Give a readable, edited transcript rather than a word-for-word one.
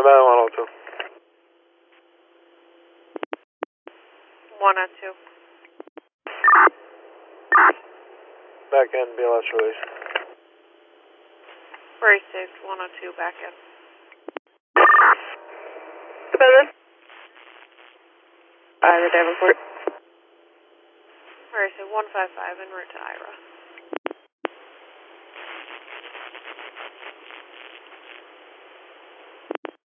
102. 102. Back end, BLS release. Very safe, 102 back in. Cabela. Ira Davenport. Very safe, 155 en route to Ira.